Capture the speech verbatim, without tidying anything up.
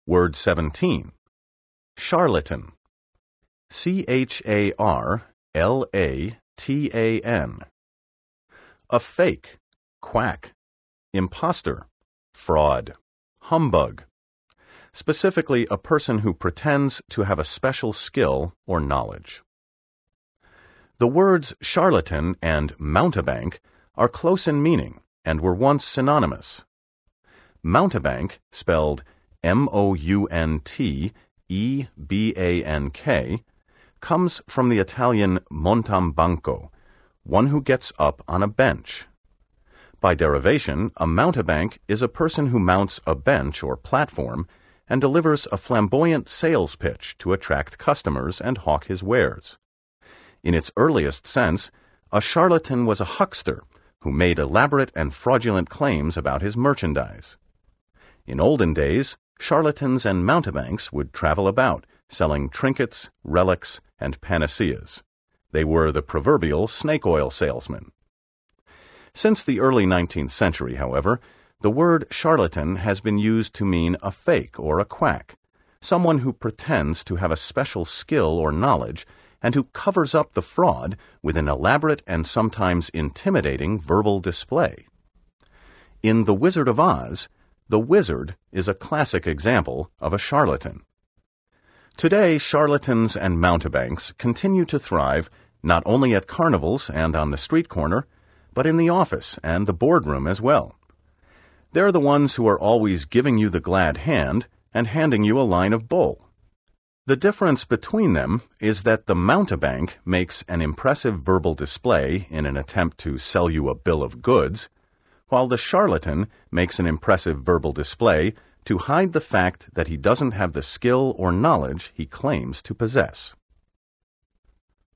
Word seventeen. Charlatan. C H A R L A T A N. A fake, quack, imposter, fraud, humbug. Specifically, a person who pretends to have a special skill or knowledge. The words charlatan and mountebank are close in meaning and were once synonymous. Mountebank, spelled M O U N T E B A N K, comes from the Italian montambanco, one who gets up on a bench. By derivation, a mountebank is a person who mounts a bench or platform and delivers a flamboyant sales pitch to attract customers and hawk his wares. In its earliest sense, a charlatan was a huckster who made elaborate and fraudulent claims about his merchandise. In olden days, charlatans and mountebanks would travel about, selling trinkets, relics, and panaceas. They were the proverbial snake oil salesmen. Since the early nineteenth century, however, the word charlatan has been used to mean a fake or a quack, someone who pretends to have a special skill or knowledge and who covers up the fraud with an elaborate and sometimes intimidating verbal display. In The Wizard of Oz, the wizard is a classic example of a charlatan. Today, charlatans and mountebanks continue to thrive not only at carnivals and on the street corner, but in the office and the boardroom as well. They're the ones who are always giving you the glad hand and handing you a line of bull. The difference between them is that the mountebank makes an impressive verbal display in an attempt to sell you a bill of goods, while the charlatan makes an impressive verbal display to hide the fact that he doesn't have the skill or knowledge he claims to possess.